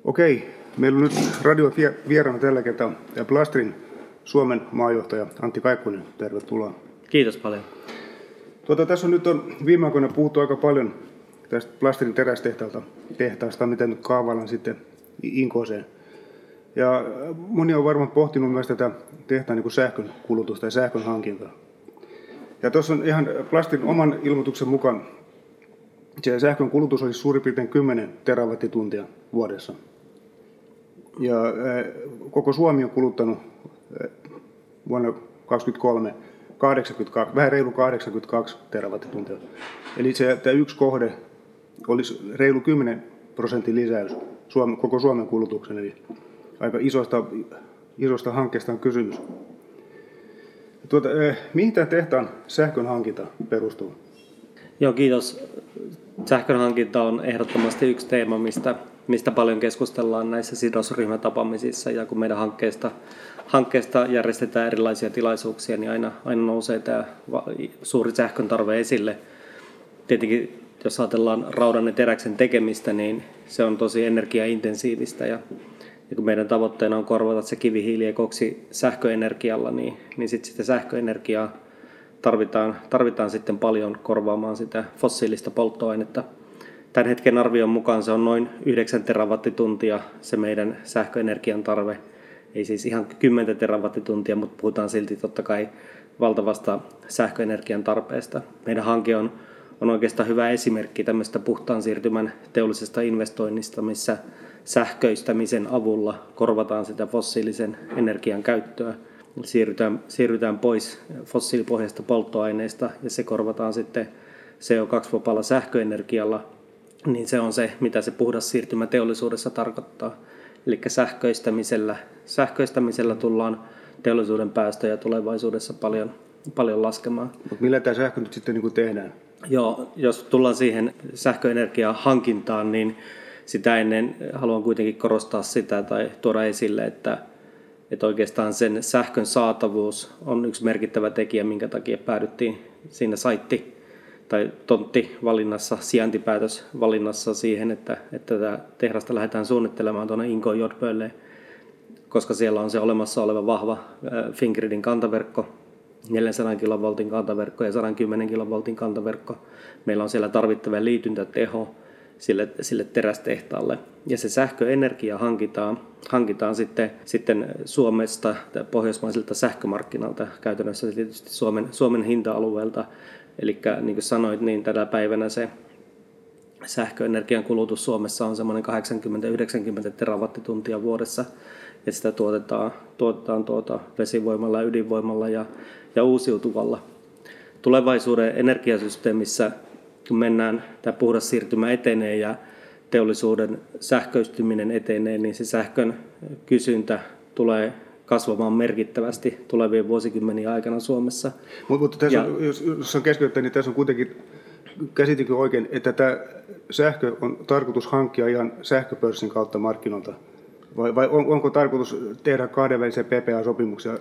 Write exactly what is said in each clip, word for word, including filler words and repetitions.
Okei, meillä on nyt radio vieraana tällä kertaa Plastrin Suomen maajohtaja Antti Kaikkonen. Tervetuloa. Kiitos paljon. Tuota, tässä on nyt on viime aikoina puhuttu aika paljon tästä Plastrin terästehtaasta, tehtaasta, mitä nyt kaavaillaan sitten Inkooseen. Ja moni on varmaan pohtinut myös tätä tehtaan niin kuin sähkön kulutusta ja sähkön hankintaa. Ja tuossa on ihan Plastrin oman ilmoituksen mukaan se sähkön kulutus olisi suurin piirtein kymmenen terawattituntia vuodessa. Ja koko Suomi on kuluttanut vuonna kaksituhattakaksikymmentäkolme kahdeksankymmentäkaksi, vähän reilu kahdeksankymmentäkaksi terawattituntia. Eli se, tämä yksi kohde olisi reilu kymmenen prosentin lisäys Suomen, koko Suomen kulutuksen. Eli aika isosta, isosta hankkeesta on kysymys. Tuota, mihin tämä tehtaan sähkön hankinta perustuu? Joo, kiitos. Sähkön hankinta on ehdottomasti yksi teema, mistä, mistä paljon keskustellaan näissä sidosryhmätapaamisissa. Ja kun meidän hankkeesta, hankkeesta järjestetään erilaisia tilaisuuksia, niin aina, aina nousee tämä suuri sähkön tarve esille. Tietenkin, jos ajatellaan raudan ja teräksen tekemistä, niin se on tosi energiaintensiivistä. Ja, ja kun meidän tavoitteena on korvata se kivihiili ekoksi sähköenergialla, niin, niin sitten sitä sähköenergiaa Tarvitaan, tarvitaan sitten paljon korvaamaan sitä fossiilista polttoainetta. Tämän hetken arvion mukaan se on noin yhdeksän terawattituntia se meidän sähköenergian tarve. Ei siis ihan kymmenen terawattituntia, mutta puhutaan silti totta kai valtavasta sähköenergian tarpeesta. Meidän hanke on, on oikeastaan hyvä esimerkki tämmöistä puhtaan siirtymän teollisesta investoinnista, missä sähköistämisen avulla korvataan sitä fossiilisen energian käyttöä. Siirrytään, siirrytään pois fossiilipohjaisesta polttoaineesta ja se korvataan sitten C O kaksi -vapaalla sähköenergialla, niin se on se, mitä se puhdas siirtymä teollisuudessa tarkoittaa. Eli sähköistämisellä, sähköistämisellä tullaan teollisuuden päästöjä tulevaisuudessa paljon, paljon laskemaan. Mutta millä tämä sähkö nyt sitten niin kuin tehdään? Joo, jos tullaan siihen sähköenergian hankintaan, niin sitä ennen haluan kuitenkin korostaa sitä tai tuoda esille, että Että oikeastaan sen sähkön saatavuus on yksi merkittävä tekijä, minkä takia päädyttiin siinä saitti- tai tonttivalinnassa, sijaintipäätösvalinnassa siihen, että, että tätä tehdasta lähdetään suunnittelemaan tuonne Inkoon Jodbölle, koska siellä on se olemassa oleva vahva Fingridin kantaverkko, neljänsadan kilovoltin kantaverkko ja sata kymmenen kilovoltin kantaverkko. Meillä on siellä tarvittava liityntäteho sille, sille terästehtaalle. Ja se sähköenergia hankitaan, hankitaan sitten, sitten Suomesta tai pohjoismaisilta sähkömarkkinalta, käytännössä tietysti Suomen, Suomen hinta-alueelta. Eli niin kuin sanoit, niin tänä päivänä se sähköenergian kulutus Suomessa on semmoinen kahdeksankymmentä yhdeksänkymmentä terawattituntia vuodessa. Ja sitä tuotetaan, tuotetaan tuota vesivoimalla, ydinvoimalla ja, ja uusiutuvalla. Tulevaisuuden energiasysteemissä kun mennään, tämä puhdas siirtymä etenee ja teollisuuden sähköistyminen etenee, niin se sähkön kysyntä tulee kasvamaan merkittävästi tulevien vuosikymmenien aikana Suomessa. Mutta mut tässä on, jos, jos on keskeyttä, niin tässä on kuitenkin, käsitinkö oikein, että tämä sähkö on tarkoitus hankkia ihan sähköpörssin kautta markkinoilta? Vai, vai on, onko tarkoitus tehdä kahdenvälisiä P P A-sopimuksia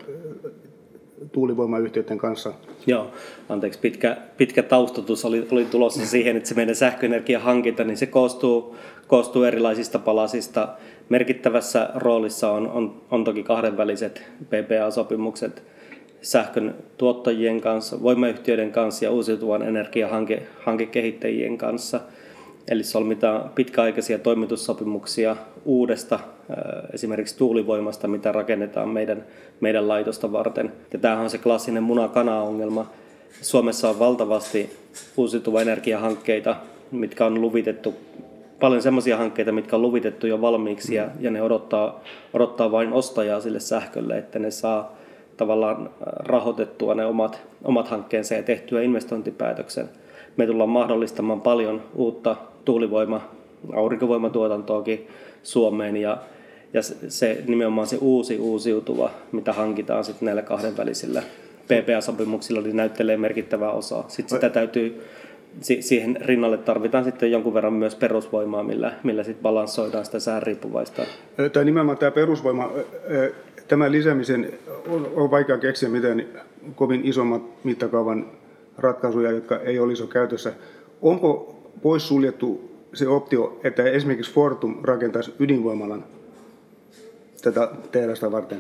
tuulivoimayhtiöiden kanssa? Joo, anteeksi, pitkä, pitkä taustatus oli, oli tulossa siihen, että se meidän sähköenergian hankinta, niin se koostuu, koostuu erilaisista palasista. Merkittävässä roolissa on, on, on toki kahdenväliset P P A-sopimukset sähkön tuottajien kanssa, voimayhtiöiden kanssa ja uusiutuvan energiahankekehittäjien kanssa. Eli solmitaan pitkäaikaisia toimitussopimuksia uudesta, esimerkiksi tuulivoimasta, mitä rakennetaan meidän, meidän laitosta varten. Ja tämähän on se klassinen muna-kana-ongelma. Suomessa on valtavasti uusiutuva energiahankkeita, mitkä on luvitettu, paljon sellaisia hankkeita, mitkä on luvitettu jo valmiiksi, ja, ja ne odottaa, odottaa vain ostajaa sille sähkölle, että ne saa tavallaan rahoitettua ne omat, omat hankkeensa ja tehtyä investointipäätöksen. Me tullaan mahdollistamaan paljon uutta tuulivoima, aurinkovoimatuotantoakin Suomeen ja, ja se nimenomaan se uusi uusiutuva, mitä hankitaan sitten näillä kahdenvälisillä P P A-sopimuksilla, niin näyttelee merkittävää osaa. Sitten sitä täytyy, siihen rinnalle tarvitaan sitten jonkun verran myös perusvoimaa, millä, millä sitten balanssoidaan sitä säänriippuvaista. Tämä nimenomaan tämä perusvoima, tämän lisäämisen on, on vaikea keksiä mitään kovin isommat mittakaavan ratkaisuja, jotka ei olisi käytössä. Onko poissuljettu se optio, että esimerkiksi Fortum rakentaisi ydinvoimalan tätä tehdasta varten?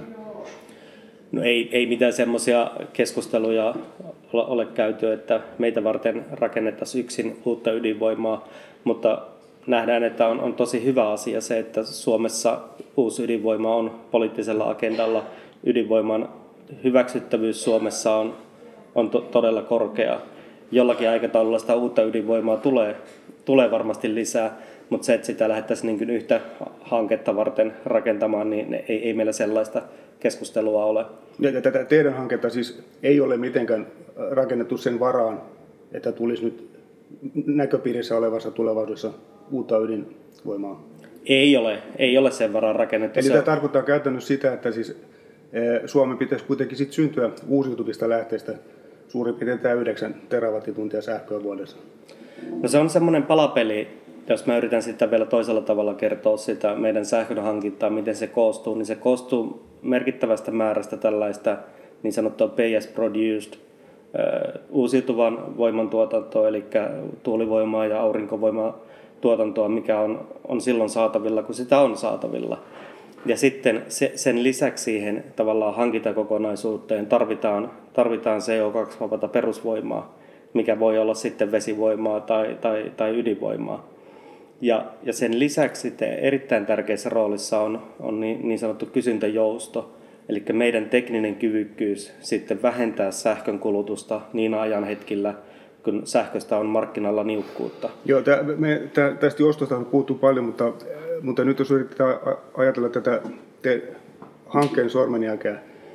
No ei, ei mitään semmoisia keskusteluja ole, ole käyty, että meitä varten rakennettaisiin yksin uutta ydinvoimaa, mutta nähdään, että on, on tosi hyvä asia se, että Suomessa uusi ydinvoima on poliittisella agendalla. Ydinvoiman hyväksyttävyys Suomessa on, on to, todella korkea. Jollakin aikataululla sitä uutta ydinvoimaa tulee, tulee varmasti lisää, mutta se, että sitä lähdettäisiin niin yhtä hanketta varten rakentamaan, niin ei, ei meillä sellaista keskustelua ole. Ja tätä teidän hanketta siis ei ole mitenkään rakennettu sen varaan, että tulisi nyt näköpiirissä olevassa tulevaisuudessa uutta ydinvoimaa? Ei ole, ei ole sen varaan rakennettu. Eli tämä tarkoittaa käytännössä sitä, että siis Suomen pitäisi kuitenkin sit syntyä uusiutuvista lähteistä suurin piirtein tämä yhdeksän terawattituntia sähköä vuodessa. No se on semmoinen palapeli, jos mä yritän sitä vielä toisella tavalla kertoa sitä meidän sähkön hankintaa, miten se koostuu, niin se koostuu merkittävästä määrästä tällaista niin sanottua pay as produced uusiutuvan voiman tuotantoa, eli tuulivoimaa ja aurinkovoimaa tuotantoa, mikä on, on silloin saatavilla, kun sitä on saatavilla. Ja sitten se, sen lisäksi siihen tavallaan hankintakokonaisuuteen tarvitaan, tarvitaan C O kaksi -vapaata perusvoimaa, mikä voi olla sitten vesivoimaa tai, tai, tai ydinvoimaa. Ja, ja sen lisäksi sitten erittäin tärkeässä roolissa on, on niin, niin sanottu kysyntäjousto, eli meidän tekninen kyvykkyys sitten vähentää sähkön kulutusta niin ajanhetkillä, kun sähköstä on markkinalla niukkuutta. Joo, tä, me, tä, tästä joustosta on puhuttu paljon, mutta, mutta nyt jos yritetään ajatella tätä te, hankkeen sormenjälkeä,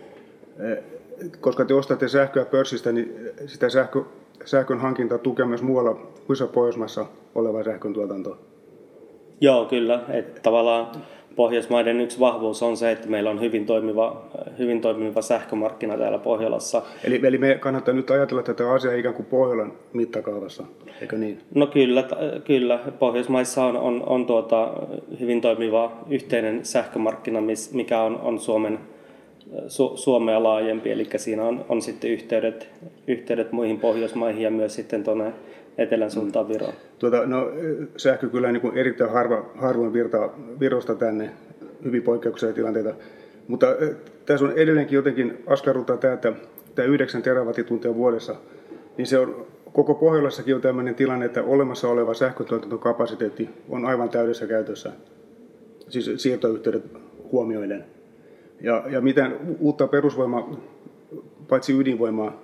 koska te ostatte sähköä pörssistä, niin sitä sähkö, sähkön hankintaa tukee myös muualla muissa Pohjoismaissa oleva sähkön tuotanto. Joo, kyllä. Että tavallaan Pohjoismaiden yksi vahvuus on se, että meillä on hyvin toimiva, hyvin toimiva sähkömarkkina täällä Pohjolassa. Eli, eli me kannattaa nyt ajatella tätä asiaa ikään kuin Pohjolan mittakaavassa, eikö niin? No kyllä, kyllä. Pohjoismaissa on, on, on tuota, hyvin toimiva yhteinen sähkömarkkina, mikä on, on Suomen, Su, Suomea laajempi. Eli siinä on, on sitten yhteydet, yhteydet muihin Pohjoismaihin ja myös sitten tuonne etelän suuntaan Viroon. Tuota, no, sähkö kyllä niin kuin erittäin harva, harvoin virtaa Virosta tänne, hyvin poikkeuksellisia tilanteita. Mutta äh, tässä on edelleenkin jotenkin askarruttaa tämä, että tämä yhdeksän terawattituntia vuodessa, niin se on koko Pohjolassakin on tämmöinen tilanne, että olemassa oleva sähkötuotantokapasiteetti on aivan täydessä käytössä, siis siirtoyhteydet huomioiden. Ja, ja mitään uutta perusvoimaa, paitsi ydinvoimaa,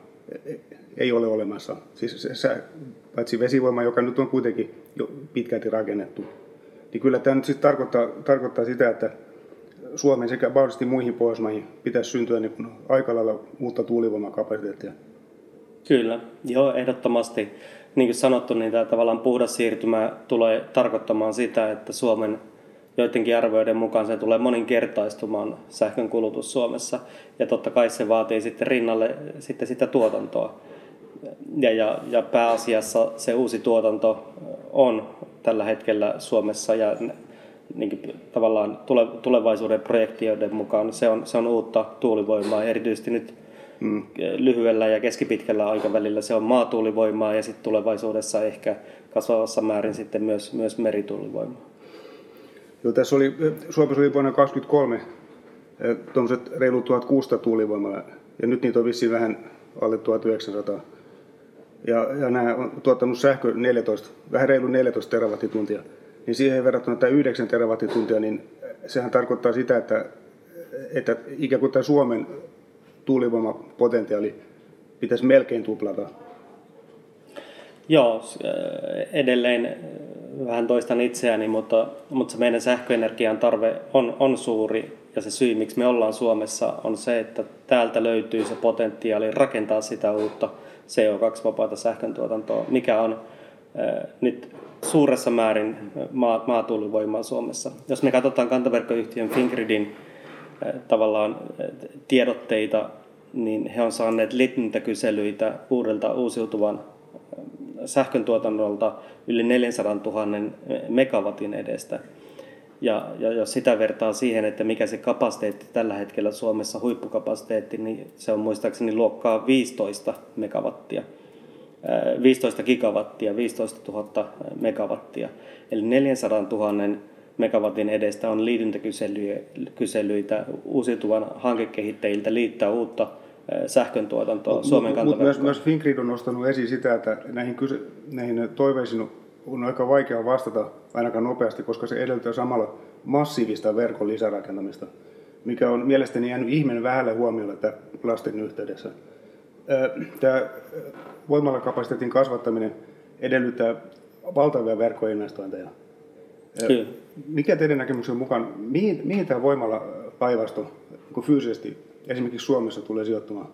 ei ole olemassa. Siis se, se, paitsi vesivoima, joka nyt on kuitenkin jo pitkälti rakennettu. Niin kyllä tämä nyt sitten tarkoittaa, tarkoittaa sitä, että Suomeen sekä mahdollisesti muihin Pohjoismaihin pitäisi syntyä niin kuin aika lailla uutta tuulivoimakapasiteettia. Kyllä, joo, ehdottomasti. Niin kuin sanottu, niin tämä tavallaan puhdas siirtymä tulee tarkoittamaan sitä, että Suomen joidenkin arvioiden mukaan se tulee moninkertaistumaan sähkön kulutus Suomessa. Ja totta kai se vaatii sitten rinnalle sitten sitä tuotantoa. Ja, ja, ja pääasiassa se uusi tuotanto on tällä hetkellä Suomessa ja niin kuin tavallaan tulevaisuuden projektioiden mukaan se on, se on uutta tuulivoimaa. Erityisesti nyt mm. lyhyellä ja keskipitkällä aikavälillä se on maatuulivoimaa ja sitten tulevaisuudessa ehkä kasvavassa määrin sitten myös, myös merituulivoimaa. Joo, tässä oli, Suomessa oli vuonna kaksituhattakaksikymmentäkolme tuommoiset reilu tuhatkuusisataa tuulivoimalla ja nyt niitä on vissiin vähän alle tuhatyhdeksänsataa. Ja, ja nämä on tuottanut sähkö neljätoista, vähän reilu neljätoista terawattituntia. Niin siihen verrattuna tämä yhdeksän terawattituntia, niin sehän tarkoittaa sitä, että, että ikään kuin tämä Suomen tuulivoimapotentiaali pitäisi melkein tuplata. Joo, edelleen vähän toistan itseäni, mutta, mutta se meidän sähköenergian tarve on, on suuri. Ja se syy, miksi me ollaan Suomessa, on se, että täältä löytyy se potentiaali rakentaa sitä uutta C O kaksi -vapaata sähköntuotantoa, mikä on äh, nyt suuressa määrin maa, maatuulivoimaa Suomessa. Jos me katsotaan kantaverkkoyhtiön Fingridin äh, tavallaan äh, tiedotteita, niin he on saaneet litnintäkyselyitä uudelta uusiutuvan äh, sähköntuotannolta yli neljäsataatuhatta megawatin edestä. Ja, ja jos sitä vertaa siihen, että mikä se kapasiteetti tällä hetkellä Suomessa, huippukapasiteetti, niin se on muistaakseni luokkaa viisitoista megawattia. viisitoista gigawattia, viisitoista tuhatta megawattia. Eli neljäsataatuhatta megawatin edestä on liityntäkyselyitä uusiutuvan hankekehittäjiltä liittää uutta sähköntuotantoa mut, Suomen kantaverkkoon. Mutta myös, myös Fingrid on nostanut esiin sitä, että näihin, kyse, näihin toiveisiin on aika vaikea vastata ainakaan nopeasti, koska se edellyttää samalla massiivista verkon lisärakentamista, mikä on mielestäni jäänyt ihmeen vähälle huomiolle tämän Plastrin yhteydessä. Tämä voimalakapasiteetin kasvattaminen edellyttää valtavia verkkoinvestointeja. Kyllä. Mikä teidän näkemyksen mukaan, mihin, mihin tämä voimalapaivasto fyysisesti esimerkiksi Suomessa tulee sijoittumaan?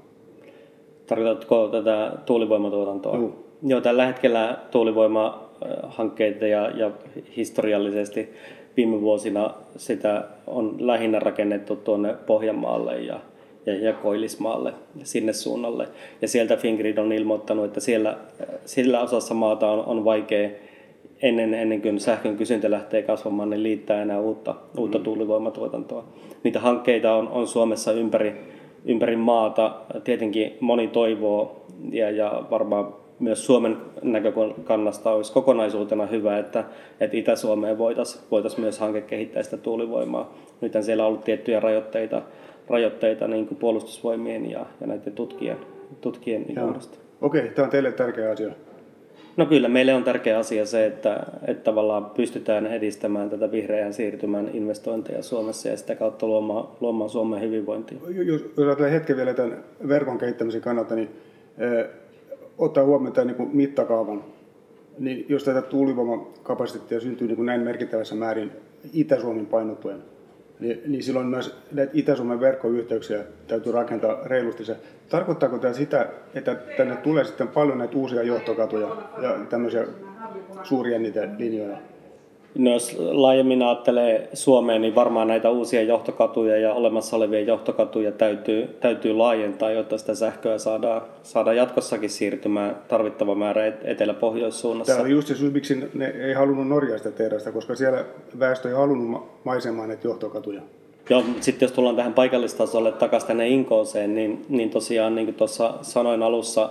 Tarkoitatko tätä tuulivoimatuotantoa? Joo. Joo, tällä hetkellä tuulivoimahankkeita ja, ja historiallisesti viime vuosina sitä on lähinnä rakennettu tuonne Pohjanmaalle ja, ja, ja Koillismaalle sinne suunnalle. Ja sieltä Fingrid on ilmoittanut, että siellä, sillä osassa maata on, on vaikea ennen, ennen kuin sähkön kysyntä lähtee kasvamaan, niin liittää enää uutta, mm. uutta tuulivoimatuotantoa. Niitä hankkeita on, on Suomessa ympäri, ympäri maata. Tietenkin moni toivoo ja, ja varmaan myös Suomen näkökannasta olisi kokonaisuutena hyvä, että, että Itä-Suomeen voitaisiin voitais myös hanke kehittää sitä tuulivoimaa. Nyt siellä on ollut tiettyjä rajoitteita, rajoitteita niin kuin puolustusvoimien ja, ja näiden tutkien, tutkien johdosta. Okei, tämä on teille tärkeä asia. No kyllä, meille on tärkeä asia se, että, että tavallaan pystytään edistämään tätä vihreän siirtymän investointeja Suomessa ja sitä kautta luomaan, luomaan Suomen hyvinvointia. Jos ajatellaan hetken vielä tämän verkon kehittämisen kannalta, niin eh, ottaa huomioon tämän niin kuin mittakaavan, niin jos tätä tuulivoimakapasiteettia syntyy niin kuin näin merkittävässä määrin Itä-Suomen painottuen, niin, niin silloin myös näitä Itä-Suomen verkkoyhteyksiä täytyy rakentaa reilusti. Se, tarkoittaako tämä sitä, että tänne tulee sitten paljon näitä uusia johtokatuja ja tämmöisiä suuria niitä linjoja? No, jos laajemmin ajattelee Suomeen, niin varmaan näitä uusia johtokatuja ja olemassa olevia johtokatuja täytyy, täytyy laajentaa, jotta sitä sähköä saadaan, saadaan jatkossakin siirtymään tarvittava määrä etelä-pohjoissuunnassa. Tämä oli just se syy, miksi ne ei halunnut Norjasta tehdä sitä, koska siellä väestö ei halunnut maisemaan näitä johtokatuja. Joo, sitten jos tullaan tähän paikallistasolle takaisin tänne Inkooseen, niin, niin tosiaan niin kuin tuossa sanoin alussa,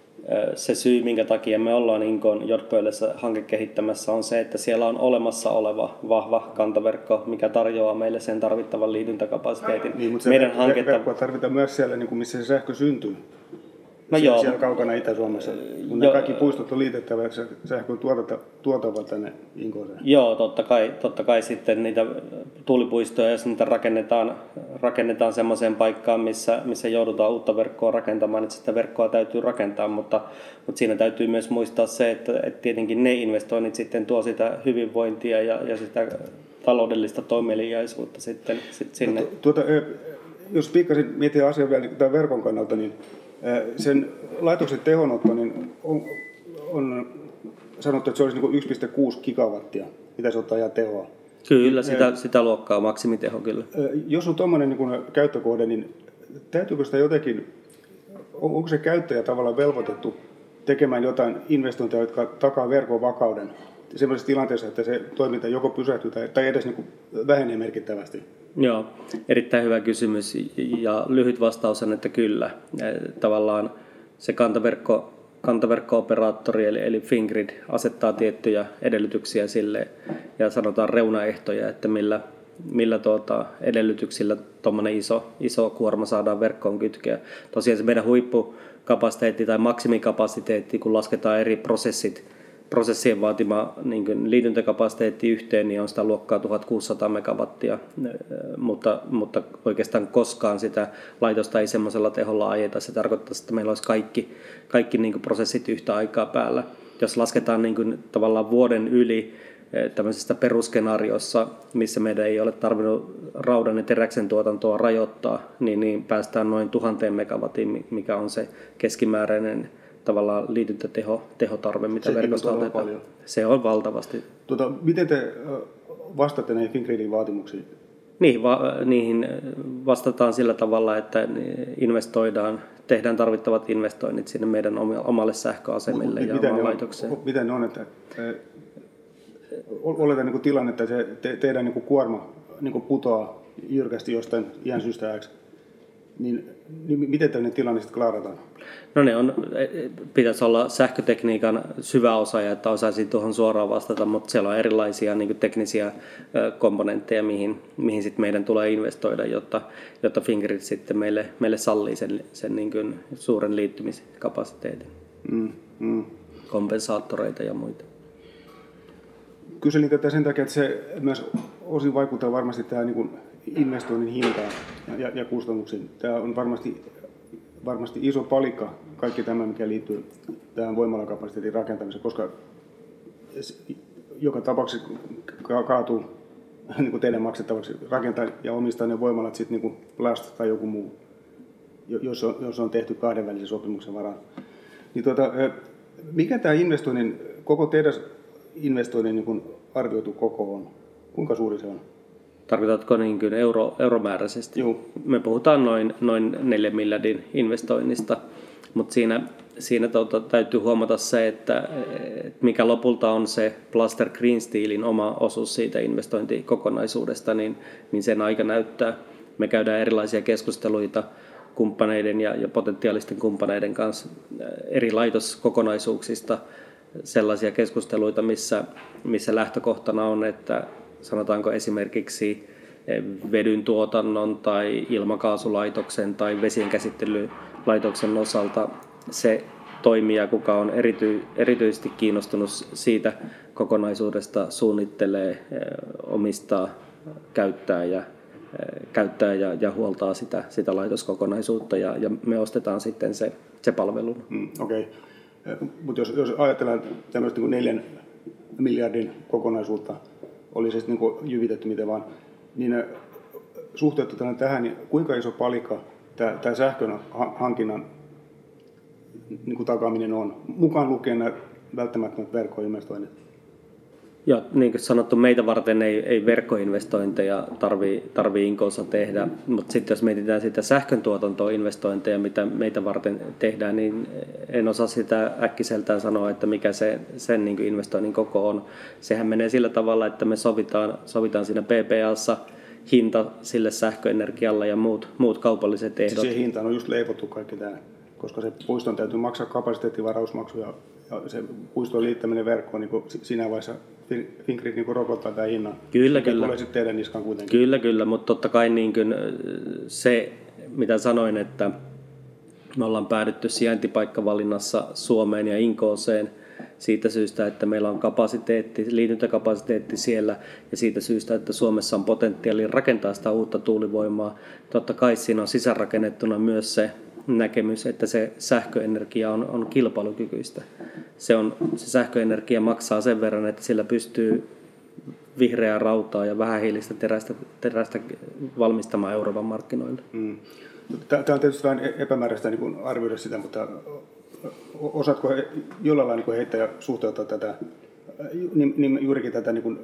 se syy, minkä takia me ollaan Inkoon Jotpöydässä hanke kehittämässä, on se, että siellä on olemassa oleva vahva kantaverkko, mikä tarjoaa meille sen tarvittavan liityntäkapasiteetin. Niin, mutta meidän ver- hanketta... verkkoa tarvitaan myös siellä, niin kuin missä se sähkö syntyy. No siellä, joo. siellä kaukana Itä-Suomessa, kun ne jo, kaikki puistot on liitettävä sähkön tuotava tänne Inkooseen. Joo, totta kai, totta kai sitten niitä tuulipuistoja, jos niitä rakennetaan, rakennetaan semmoiseen paikkaan, missä, missä joudutaan uutta verkkoa rakentamaan, että sitä verkkoa täytyy rakentaa, mutta, mutta siinä täytyy myös muistaa se, että, että tietenkin ne investoinnit sitten tuo sitä hyvinvointia ja, ja sitä taloudellista toimeliaisuutta sitten, sitten sinne. No, tuota, jos pikkasen miettii asiaa vielä tämän verkon kannalta, niin sen laitoksen tehonotto niin on, on sanottu, että se olisi niin yksi pilkku kuusi gigawattia, pitäisi ottaa ihan tehoa. Kyllä, sitä, sitä luokkaa maksimiteho kyllä. Jos on tuommoinen niin käyttökohde, niin täytyykö sitä jotenkin, onko se käyttäjä tavallaan velvoitettu tekemään jotain investointeja, jotka takaa verkon vakauden sellaisessa tilanteessa, että se toiminta joko pysähtyy tai, tai edes niin vähenee merkittävästi? Joo, erittäin hyvä kysymys ja lyhyt vastaus on, että kyllä. Tavallaan se kantaverkko, kantaverkko-operaattori eli, eli Fingrid asettaa tiettyjä edellytyksiä sille ja sanotaan reunaehtoja, että millä, millä tuota edellytyksillä tuommoinen iso, iso kuorma saadaan verkkoon kytkeä. Tosiaan se meidän huippukapasiteetti tai maksimikapasiteetti, kun lasketaan eri prosessit, prosessien vaatima niin liityntäkapasiteetti yhteen, niin on sitä luokkaa tuhatkuusisataa megawattia, mutta, mutta oikeastaan koskaan sitä laitosta ei semmoisella teholla ajeta. Se tarkoittaa, että meillä olisi kaikki, kaikki niin prosessit yhtä aikaa päällä. Jos lasketaan niin kuin tavallaan vuoden yli tämmöisessä perusskenaariossa, missä meidän ei ole tarvinnut raudan ja teräksen tuotantoa rajoittaa, niin, niin päästään noin tuhanteen megawattiin, mikä on se keskimääräinen tavallaan liityntäteho, tehotarve, mitä se verkosta otetaan. Paljon. Se on valtavasti. Tuota, miten te vastaatte näihin Fingridin vaatimuksiin? Niin, va- niihin vastataan sillä tavalla, että investoidaan, tehdään tarvittavat investoinnit sinne meidän omalle sähköasemille Mut, ja omaan laitokseen. Miten ne on, että äh, oletan niin kuin tilanne, että se te, teidän niin kuin kuorma niin kuin putoaa jyrkästi jostain iän syystä X, niin, niin miten tämmöinen tilanne sitten klaarataan? No ne on, pitäisi olla sähkötekniikan syvä osaaja, että osaisi tuohon suoraan vastata, mutta siellä on erilaisia niin kuin teknisiä komponentteja, mihin, mihin sit meidän tulee investoida, jotta, jotta Fingrid sitten meille, meille sallii sen, sen niin kuin suuren liittymiskapasiteetin, mm, mm. kompensaattoreita ja muita. Kyselin tätä sen takia, että se myös osin vaikuttaa varmasti tähän niin kuin investoinnin hintaan ja, ja kustannuksiin. Tämä on varmasti, varmasti iso palikka, kaikki tämä, mikä liittyy tähän voimalakapasiteetin rakentamiseen, koska joka tapauksessa kaatuu niin kuin teidän maksettavaksi rakentaa ja omistaa ne voimalat sitten niin kuin Plast tai joku muu, jos on, jos on tehty kahdenvälisen sopimuksen varaan. Niin tuota, mikä tämä investoinnin, koko teidän investoinnin niin kuin arvioitu koko on? Kuinka suuri se on? Tarkoitatko niin kuin euro, euromääräisesti? Joo. Me puhutaan noin, noin neljän miljardin investoinnista, mutta siinä, siinä tuota, täytyy huomata se, että, että mikä lopulta on se Plaster Green Steelin oma osuus siitä investointikokonaisuudesta, niin, niin sen aika näyttää. Me käydään erilaisia keskusteluita kumppaneiden ja, ja potentiaalisten kumppaneiden kanssa eri laitoskokonaisuuksista, sellaisia keskusteluita, missä, missä lähtökohtana on, että sanotaanko esimerkiksi vedyn tuotannon tai ilmakaasulaitoksen tai vesien käsittelylaitoksen osalta se toimija, kuka on erity, erityisesti kiinnostunut siitä kokonaisuudesta, suunnittelee, omistaa, käyttää ja, käyttää ja, ja huoltaa sitä, sitä laitoskokonaisuutta ja, ja me ostetaan sitten se, se palvelu. Mm, Okei, okay. Mutta jos, jos ajatellaan tämmöistä niin kuin neljän miljardin kokonaisuutta, oli se sitten niin jyvitetty miten vaan, niin suhteutetaan tähän, niin kuinka iso palikka tämä, tämä sähkön hankinnan niin kuin takaaminen on, mukaan lukien nämä välttämättömät verkkoinvestoinnit? Joo, niin kuin sanottu, meitä varten ei, ei verkkoinvestointeja tarvii, tarvii Inkoossa tehdä, mutta sitten jos mietitään sitä sähköntuotantoinvestointeja, mitä meitä varten tehdään, niin en osaa sitä äkkiseltään sanoa, että mikä se, sen niin kuin investoinnin koko on. Sehän menee sillä tavalla, että me sovitaan, sovitaan siinä P P A:ssa hinta sille sähköenergialle ja muut, muut kaupalliset ehdot. Siihen hintaan on just leivottu kaikki tämä, koska se puiston täytyy maksaa kapasiteettivarausmaksuja ja se puiston liittäminen verkkoon, niin siinä vaiheessa Fingrid niin rokottaa tämän hinnan. Kyllä, Mikä kyllä. tulee sitten teidän niskaan kuitenkin. Kyllä, kyllä, mutta totta kai niin kuin se, mitä sanoin, että me ollaan päädytty sijaintipaikkavalinnassa Suomeen ja Inkooseen siitä syystä, että meillä on kapasiteetti, liityntäkapasiteetti siellä ja siitä syystä, että Suomessa on potentiaali rakentaa sitä uutta tuulivoimaa. Totta kai siinä on sisäänrakennettuna myös se näkemys, että se sähköenergia on, on kilpailukykyistä. Se, on, se sähköenergia maksaa sen verran, että sillä pystyy vihreää rautaa ja vähähiilistä terästä, terästä valmistamaan Euroopan markkinoille. Mm. Tämä on tietysti vähän epämääräistä niin kuin arvioida sitä, mutta osaatko jollain lailla niin heittää ja suhteuttaa tätä, niin juurikin tätä niin kuin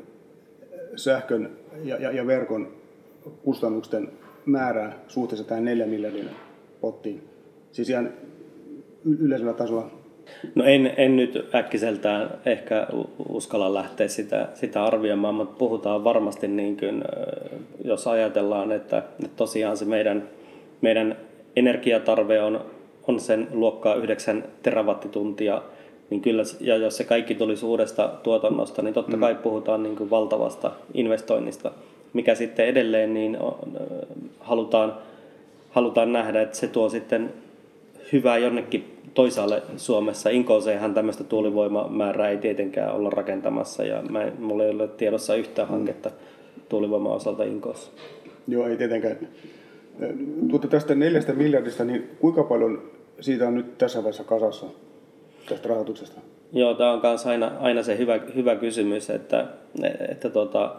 sähkön ja, ja, ja verkon kustannusten määrää suhteessa tähän neljän miljardin pottiin? Siis ihan yleisellä tasolla. No en, en nyt äkkiseltään ehkä uskalla lähteä sitä, sitä arvioimaan, mutta puhutaan varmasti, niin kuin, jos ajatellaan, että, että tosiaan se meidän, meidän energiatarve on, on sen luokkaa yhdeksän terawattituntia, niin kyllä, ja jos se kaikki tulisi uudesta tuotannosta, niin totta kai puhutaan niin kuin valtavasta investoinnista, mikä sitten edelleen niin on, halutaan, halutaan nähdä, että se tuo sitten hyvää jonnekin toisaalle Suomessa. Inkooseenhan tämmöistä tuulivoimamäärää ei tietenkään olla rakentamassa ja mä en, mulla ei ole tiedossa yhtään hanketta tuulivoiman osalta Inkoossa. Joo, ei tietenkään. Tuota tästä neljästä miljardista, niin kuinka paljon siitä on nyt tässä vaiheessa kasassa tästä rahoituksesta? Joo, tämä on myös aina, aina se hyvä, hyvä kysymys, että, että tuota,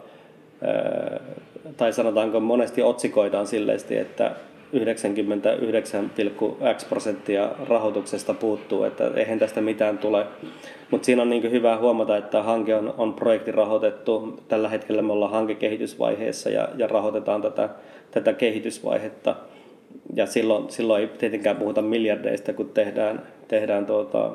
tai sanotaanko monesti otsikoidaan silleesti, että yhdeksänkymmentäyhdeksän pilkku yksi prosenttia rahoituksesta puuttuu, että eihän tästä mitään tule. Mutta siinä on niin hyvä huomata, että hanke on, on projektirahoitettu. Tällä hetkellä me ollaan hankekehitysvaiheessa ja, ja rahoitetaan tätä, tätä kehitysvaihetta. Ja silloin, silloin ei tietenkään puhuta miljardeista, kun tehdään, tehdään tuota,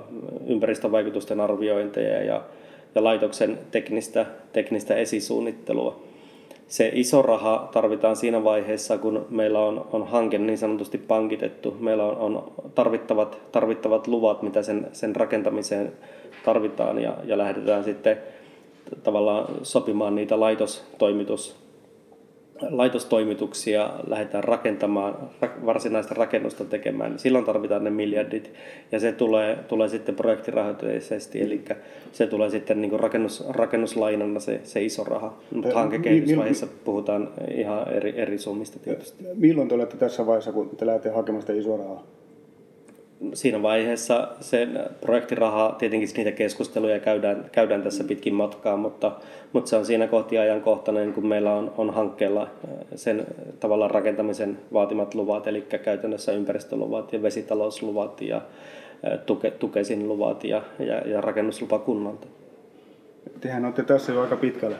ympäristövaikutusten arviointeja ja, ja laitoksen teknistä, teknistä esisuunnittelua. Se iso raha tarvitaan siinä vaiheessa, kun meillä on, on hanke niin sanotusti pankitettu. Meillä on, on tarvittavat, tarvittavat luvat, mitä sen, sen rakentamiseen tarvitaan ja, ja lähdetään sitten tavallaan sopimaan niitä laitostoimitus, laitostoimituksia, lähdetään rakentamaan, varsinaista rakennusta tekemään. Silloin tarvitaan ne miljardit ja se tulee, tulee sitten projektirahoitteisesti, eli se tulee sitten niin kuin rakennus, rakennuslainana se, se iso raha. Mutta hankekehitysvaiheessa puhutaan ihan eri, eri summista tietysti. Milloin te olette tässä vaiheessa, kun te lähdette hakemaan sitä isoa rahaa? Siinä vaiheessa se projektiraha, tietenkin niitä keskusteluja käydään, käydään tässä pitkin matkaa, mutta, mutta se on siinä kohti ajankohtainen, kun meillä on, on hankkeella sen tavallaan rakentamisen vaatimat luvat, eli käytännössä ympäristöluvat ja vesitalousluvat ja tuke, tukesin luvat ja, ja, ja rakennuslupa kunnalta. Tehän olette tässä jo aika pitkällä.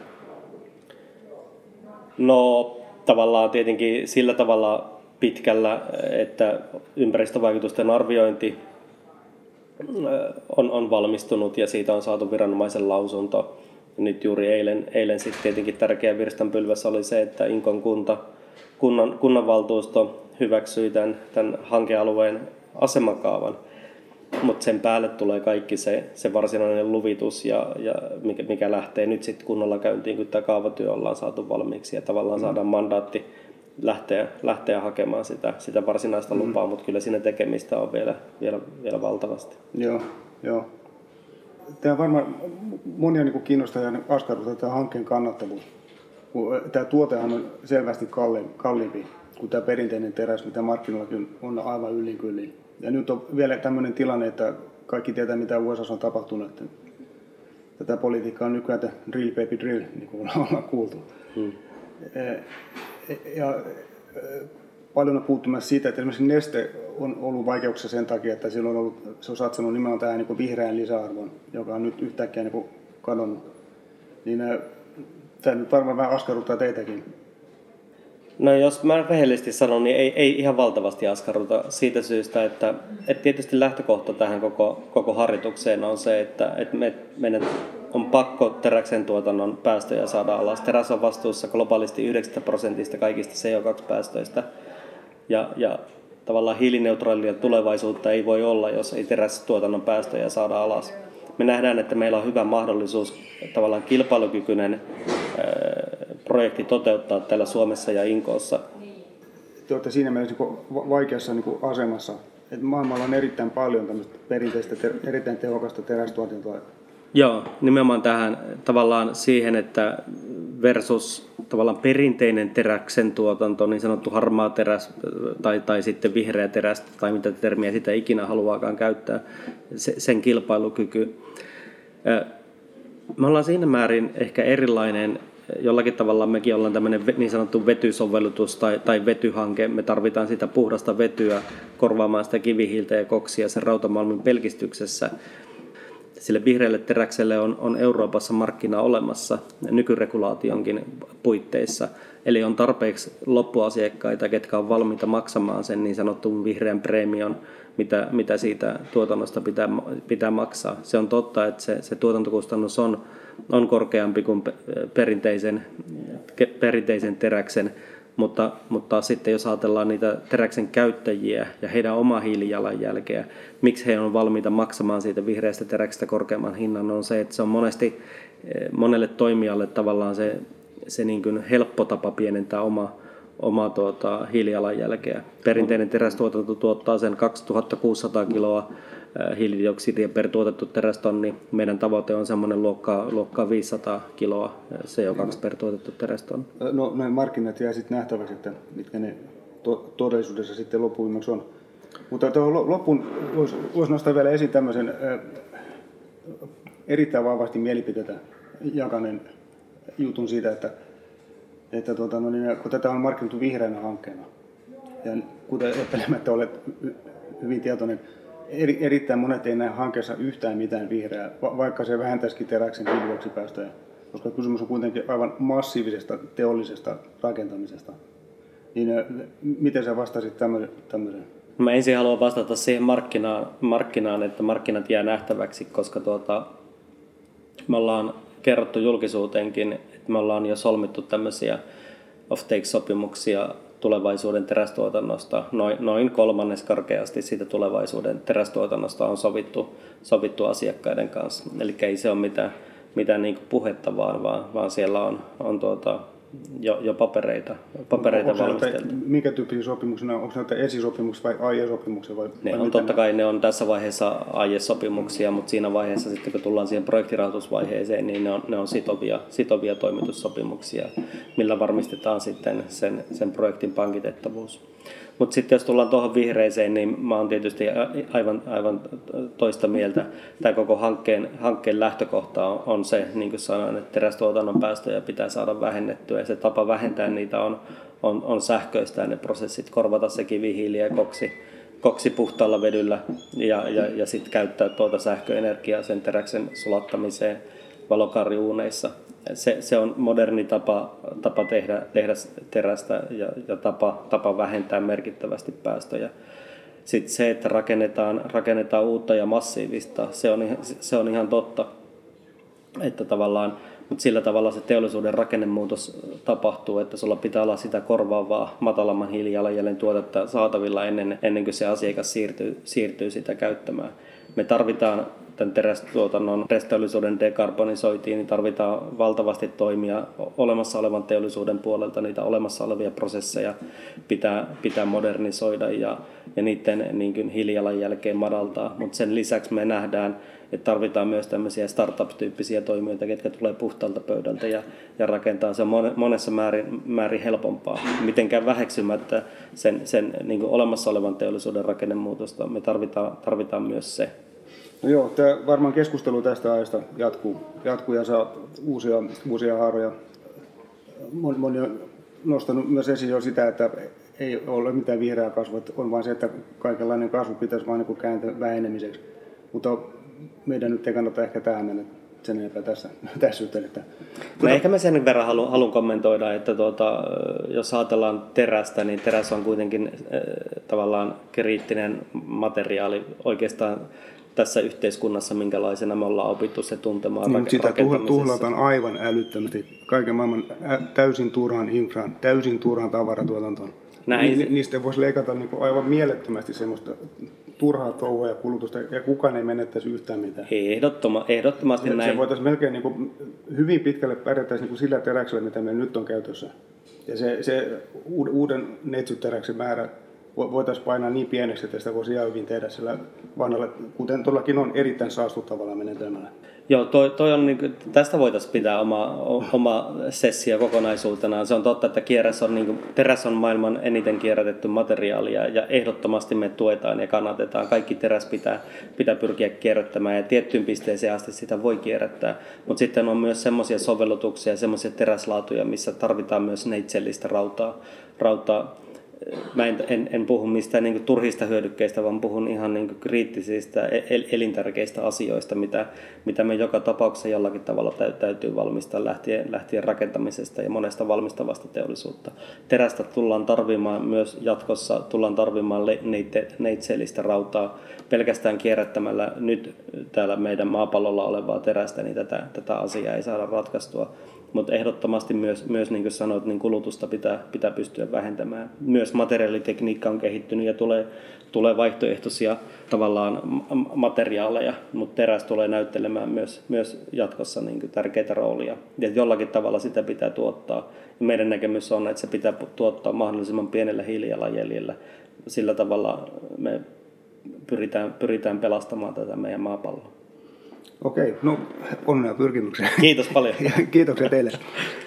No tavallaan tietenkin sillä tavalla pitkällä, että ympäristövaikutusten arviointi on, on valmistunut ja siitä on saatu viranomaisen lausunto. Nyt juuri eilen, eilen sitten tietenkin tärkeä virstanpylväs oli se, että Inkon kunta, kunnan, kunnanvaltuusto hyväksyi tämän, tämän hankealueen asemakaavan, mutta sen päälle tulee kaikki se, se varsinainen luvitus, ja, ja mikä, mikä lähtee nyt sitten kunnolla käyntiin, kun tämä kaavatyö ollaan saatu valmiiksi ja tavallaan mm. saadaan mandaatti lähteä, lähteä hakemaan sitä, sitä varsinaista lupaa, mm. mutta kyllä siinä tekemistä on vielä, vielä, vielä valtavasti. Joo, joo. Tämä varmaan monia niin kiinnostaa ja askarruttaa tämä hankkeen kannattavuus. Tämä tuotehan on selvästi kalliimpi kuin tämä perinteinen teräs, mitä markkinoillakin on aivan yllin kyllin. Ja nyt on vielä tämmöinen tilanne, että kaikki tietää, mitä U S A:ssa on tapahtunut. Että tätä politiikkaa on nykyään drill baby drill, niin kuin ollaan kuultu. Hmm. Ja paljon on puhuttu myös siitä, että esimerkiksi Neste on ollut vaikeuksia sen takia, että sillä on ollut, se on satsannut nimenomaan tähän niin kuin vihreän lisäarvon, joka on nyt yhtäkkiä niin kuin kadonnut. Niin tämä nyt varmaan vähän askarruttaa teitäkin. No jos mä rehellisesti sanon, niin ei, ei ihan valtavasti askarruta siitä syystä, että, että tietysti lähtökohta tähän koko, koko harjoitukseen on se, että, että me, meidän on pakko teräksen tuotannon päästöjä saada alas. Teräs on vastuussa globaalisti yhdeksänkymmentä prosentista kaikista C O kaksi -päästöistä. Ja, ja tavallaan hiilineutraalia tulevaisuutta ei voi olla, jos ei terästuotannon päästöjä saada alas. Me nähdään, että meillä on hyvä mahdollisuus tavallaan kilpailukykyinen projekti toteuttaa täällä Suomessa ja Inkoossa. Te olette siinä mielessä vaikeassa asemassa, että maailmalla on erittäin paljon tämmöistä perinteistä, erittäin tehokasta terästuotantoa. Joo, nimenomaan tähän tavallaan siihen, että versus tavallaan perinteinen teräksen tuotanto, niin sanottu harmaa teräs tai, tai sitten vihreä teräs tai mitä termiä sitä ikinä haluaakaan käyttää, se, sen kilpailukyky. Me ollaan siinä määrin ehkä erilainen. Jollakin tavalla mekin ollaan tämmöinen niin sanottu vetysovellutus tai, tai vetyhanke. Me tarvitaan sitä puhdasta vetyä korvaamaan sitä kivihiiltä ja koksia sen rautamalmin pelkistyksessä. Sille vihreälle teräkselle on, on Euroopassa markkina olemassa nykyregulaationkin puitteissa. Eli on tarpeeksi loppuasiakkaita, ketkä on valmiita maksamaan sen niin sanotun vihreän preemion, mitä, mitä siitä tuotannosta pitää, pitää maksaa. Se on totta, että se, se tuotantokustannus on, on korkeampi kuin perinteisen, perinteisen teräksen, mutta, mutta sitten jos ajatellaan niitä teräksen käyttäjiä ja heidän omaa hiilijalanjälkeä, miksi he on valmiita maksamaan siitä vihreästä teräksestä korkeamman hinnan, on se, että se on monesti monelle toimijalle tavallaan se, se niin kuin helppo tapa pienentää oma, oma tuota, hiilijalanjälkeä. Perinteinen terästuotanto tuottaa sen kaksituhattakuusisataa kiloa hiilidioksidia per tuotettu terästonni. Meidän tavoite on semmoinen luokkaa, luokkaa viisisataa kiloa C O kaksi per tuotettu terästonni. No noin markkinat jää sitten nähtäväksi, että mitkä ne to- todellisuudessa sitten loppuviimeksi on. Mutta tuohon loppuun voisi vois nostaa vielä esiin tämmöisen äh, erittäin vahvasti mielipiteitä jakaneen jutun siitä, että, että tuota, no niin, kun tätä on markkinoitu vihreänä hankkeena, ja kuten epäilemättä olet hyvin tietoinen, eri, erittäin monet ei näe hankkeessa yhtään mitään vihreää, vaikka se vähentäisikin teräksen hiilidioksidipäästöjä, koska kysymys on kuitenkin aivan massiivisesta teollisesta rakentamisesta. Niin miten sä vastasit tämmöiseen? Mä ensin haluan vastata siihen markkinaan, markkinaan että markkinat jää nähtäväksi, koska tuota, me ollaan kerrottu julkisuuteenkin, me ollaan jo solmittu tämmöisiä off-take-sopimuksia tulevaisuuden terästuotannosta. Noin, noin kolmannes karkeasti siitä tulevaisuuden terästuotannosta on sovittu, sovittu asiakkaiden kanssa. Eli ei se ole mitään, mitään niin kuin puhetta vaan, vaan, vaan siellä on, on tuota, jo, jo papereita, papereita valmisteltu. Minkä tyyppisiä sopimuksia? Onko näitä esisopimuksia vai A I-sopimuksia? Vai, ne vai on totta kai ne on tässä vaiheessa A I-sopimuksia, mutta siinä vaiheessa sitten kun tullaan siihen projektirahoitusvaiheeseen, niin ne on, ne on sitovia, sitovia toimitussopimuksia, millä varmistetaan sitten sen, sen projektin pankitettavuus. Mutta sitten jos tullaan tuohon vihreeseen, niin mä oon tietysti aivan, aivan toista mieltä. Tämä koko hankkeen, hankkeen lähtökohta on, on se, niin kuin sanoin, että terästuotannon päästöjä pitää saada vähennettyä. Ja se tapa vähentää niitä on, on, on sähköistää ne prosessit, korvata se kivihiili ja koksi, koksi puhtaalla vedyllä ja, ja, ja sitten käyttää tuota sähköenergiaa sen teräksen sulattamiseen valokarjuuneissa. Se, se on moderni tapa, tapa tehdä, tehdä terästä ja, ja tapa, tapa vähentää merkittävästi päästöjä. Sitten se, että rakennetaan, rakennetaan uutta ja massiivista, se on, se on ihan totta. Että tavallaan, mutta sillä tavalla se teollisuuden rakennemuutos tapahtuu, että sulla pitää olla sitä korvaavaa matalamman hiilijalanjäljen tuotetta saatavilla ennen, ennen kuin se asiakas siirtyy, siirtyy sitä käyttämään. Me tarvitaan tämän terästuotannon, terästeollisuuden dekarbonisointiin, niin tarvitaan valtavasti toimia olemassa olevan teollisuuden puolelta, niitä olemassa olevia prosesseja pitää, pitää modernisoida ja, ja niiden niin kuin hiilijalanjälkeen madaltaa. Mutta sen lisäksi me nähdään, että tarvitaan myös tämmöisiä startup-tyyppisiä toimijoita, jotka tulee puhtaalta pöydältä ja, ja rakentaa. Se on monessa määrin, määrin helpompaa. Mitenkään väheksymättä sen, sen niin kuin olemassa olevan teollisuuden rakennemuutosta, me tarvitaan, tarvitaan myös se. No joo, tämä varmaan keskustelu tästä aiheesta jatkuu, jatkuu ja saa uusia, uusia haaroja. Moni on nostanut myös esiin jo sitä, että ei ole mitään vihreää kasvua, on vain se, että kaikenlainen kasvu pitäisi vain niin kääntää vähenemiseksi. Mutta meidän nyt ei kannata ehkä tähän mennä sen enempää tässä, tässä yhteydessä. No ehkä mä sen verran haluan, haluan kommentoida, että tuota, jos ajatellaan terästä, niin teräs on kuitenkin äh, tavallaan kriittinen materiaali oikeastaan tässä yhteiskunnassa, minkälaisena me ollaan opittu se tuntemaan niin, sitä tuhlataan aivan älyttömästi. Kaiken maailman ä, täysin turhan infraan, täysin turhan tavaratuotantoon. Ni, niistä voisi leikata niin kuin aivan mielettömästi semmoista turhaa touhua ja kulutusta, ja kukaan ei menettäisi yhtään mitään. Ehdottoma, ehdottomasti se, näin. Se voitaisiin melkein niin kuin, hyvin pitkälle pärjätäisi niin kuin sillä teräksellä, mitä meillä nyt on käytössä. Ja se, se uuden neitsyteräksen määrä voitaisiin painaa niin pieneksi, että sitä voisi ihan hyvin tehdä sillä vanhalla, kuten todellakin on erittäin saastuttavalla menetelmällä. Joo, toi, toi on, niin kuin, tästä voitaisiin pitää oma, oma sessio kokonaisuutena. Se on totta, että kierräs on, niin kuin, teräs on maailman eniten kierrätetty materiaali ja, ja ehdottomasti me tuetaan ja kannatetaan. Kaikki teräs pitää, pitää pyrkiä kierrättämään ja tiettyyn pisteeseen asti sitä voi kierrättää. Mutta sitten on myös semmoisia sovellutuksia ja semmoisia teräslaatuja, missä tarvitaan myös neitsellistä rautaa. rautaa. Mä en, en, en puhu mistään niin kuin turhista hyödykkeistä, vaan puhun ihan niin kuin kriittisistä, el, elintärkeistä asioista, mitä, mitä me joka tapauksessa jollakin tavalla täytyy valmistaa lähtien, lähtien rakentamisesta ja monesta valmistavasta teollisuutta. Terästä tullaan tarvimaan myös jatkossa, tullaan tarvimaan neitsellistä rautaa. Pelkästään kierrättämällä nyt täällä meidän maapallolla olevaa terästä, niin tätä, tätä asiaa ei saada ratkaistua. Mutta ehdottomasti myös, myös niin kuin sanoit, niin kulutusta pitää, pitää pystyä vähentämään. Myös materiaalitekniikka on kehittynyt ja tulee, tulee vaihtoehtoisia tavallaan materiaaleja, mutta teräs tulee näyttelemään myös, myös jatkossa niin kuin tärkeitä roolia. Ja jollakin tavalla sitä pitää tuottaa. Ja meidän näkemys on, että se pitää tuottaa mahdollisimman pienellä hiilijalanjäljellä. Sillä tavalla me pyritään, pyritään pelastamaan tätä meidän maapalloa. Okei, no onnea pyrkimykseen. Kiitos paljon. Kiitoksia teille.